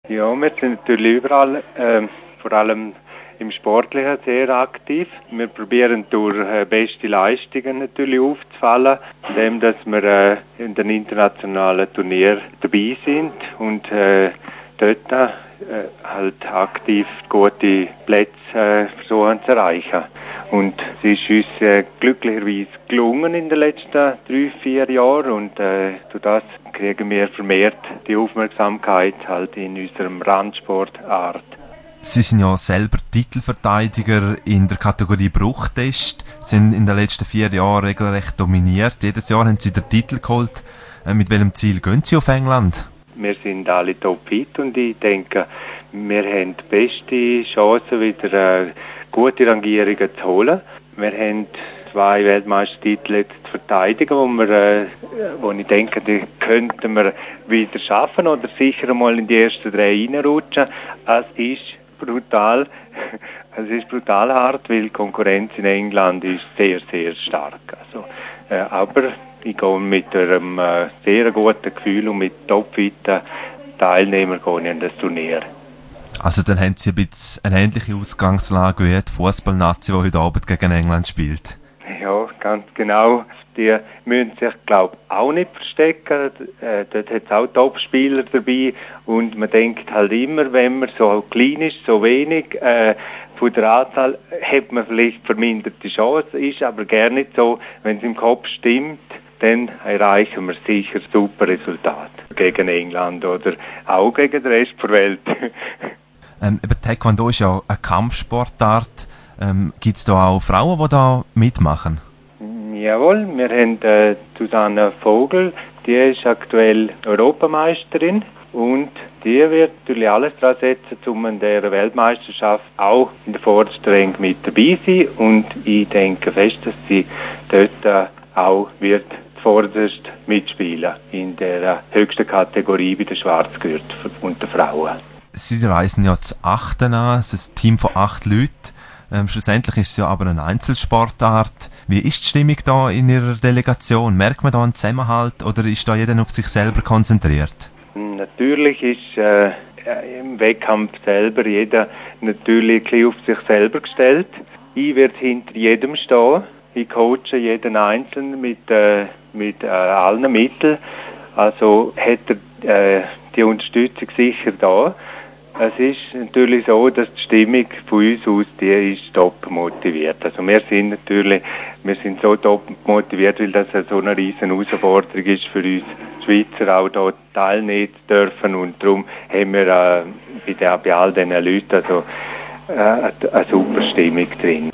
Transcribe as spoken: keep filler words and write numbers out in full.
Ja, wir sind natürlich überall, äh, vor allem im Sportlichen sehr aktiv. Wir probieren durch äh, beste Leistungen natürlich aufzufallen, indem dass wir äh, in den internationalen Turnieren dabei sind und äh, dort äh, halt aktiv gute Plätze äh, versuchen zu erreichen. Und es ist uns äh, glücklicherweise gelungen in den letzten drei, vier Jahren und äh, durch das kriegen wir vermehrt die Aufmerksamkeit halt in unserem Randsportart. Sie sind ja selber Titelverteidiger in der Kategorie Bruchtest, sind in den letzten vier Jahren regelrecht dominiert. Jedes Jahr haben Sie den Titel geholt. Mit welchem Ziel gehen Sie auf England? Wir sind alle topfit und ich denke, wir haben die beste Chance, wieder äh, gute Rangierungen zu holen. Wir haben zwei Weltmeistertitel jetzt zu verteidigen, wo, wir, äh, wo ich denke, die könnten wir wieder schaffen oder sicher mal in die ersten drei reinrutschen. Es ist brutal, es ist brutal hart, weil die Konkurrenz in England ist sehr, sehr stark. Also, äh, aber ich gehe mit einem äh, sehr guten Gefühl und mit topfitten Teilnehmern gehe ich in das Turnier. Also dann haben Sie ein bisschen eine ähnliche Ausgangslage wie die Fußballnazi, die heute Abend gegen England spielt. Ja, ganz genau. Die müssen sich, glaube ich, auch nicht verstecken. Äh, dort hat es auch Top-Spieler dabei. Und man denkt halt immer, wenn man so klein ist, so wenig, äh, von der Anzahl hat man vielleicht verminderte Chance, ist aber gar nicht so. Wenn es im Kopf stimmt, dann erreichen wir sicher super Resultate gegen England oder auch gegen den Rest der Welt. ähm, aber Taekwondo ist ja eine Kampfsportart. Ähm, Gibt es da auch Frauen, die da mitmachen? Jawohl, wir haben äh, Susanne Vogel, die ist aktuell Europameisterin und die wird natürlich alles daran setzen, um in der Weltmeisterschaft auch in der vordersten Ränge mit dabei sein und ich denke fest, dass sie dort äh, auch wird vorderst mitspielen in der höchsten Kategorie bei den Schwarzgürteln und den Frauen. Sie reisen ja zu achten an, es ist ein Team von acht Leuten. Ähm, schlussendlich ist es ja aber eine Einzelsportart. Wie ist die Stimmung da in Ihrer Delegation? Merkt man da einen Zusammenhalt oder ist da jeder auf sich selber konzentriert? Natürlich ist äh, im Wettkampf selber jeder natürlich ein bisschen auf sich selber gestellt. Ich werde hinter jedem stehen. Ich coache jeden Einzelnen mit, äh, mit äh, allen Mitteln. Also hat er äh, die Unterstützung sicher da. Es ist natürlich so, dass die Stimmung von uns aus, die ist top motiviert. Also wir sind natürlich, wir sind so top motiviert, weil das so eine riesen Herausforderung ist für uns Schweizer auch dort teilnehmen zu dürfen und darum haben wir äh, bei, der, bei all diesen Leuten also, äh, eine, eine super Stimmung drin.